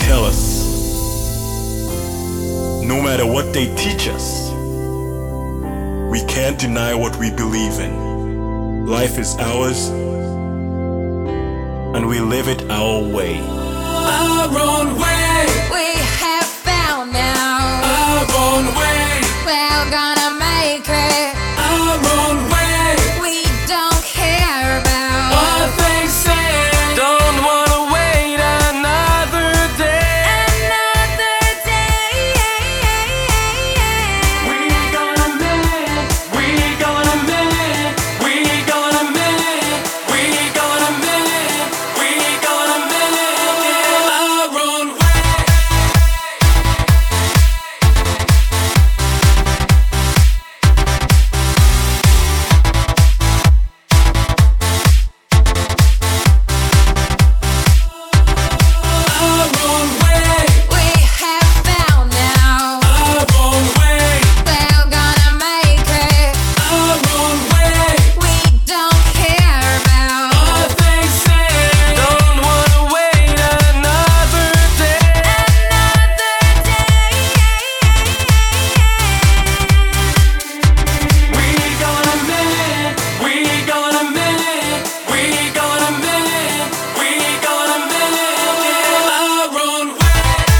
tell us, no matter what they teach us, we can't deny what we believe in. Life is ours, and we live it our way. Our own way. We have found now. Our own way. We're gonna make it. Our own way. We don't care about What they say. Don't wanna wait another day. another day. We gonna make it. We gonna make it. We gonna make it. We gonna make it. We gonna make it our own way. Our own way. We have found now. Our own way. We're gonna make it. Our own way. We don't care about What they say. Don't wanna wait another day. another day. We gonna make it. We gonna make it. We gonna make it. We gonna make it our own way.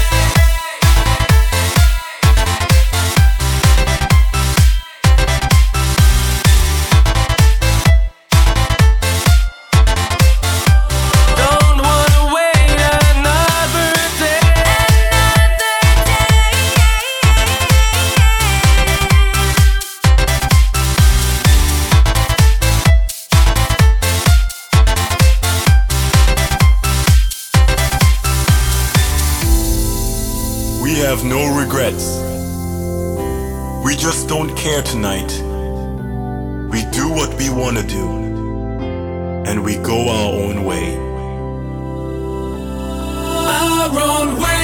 Don't wanna wait another day. We have no regrets. We just don't care tonight. We do what we want to do, and we go our own way. Our own way.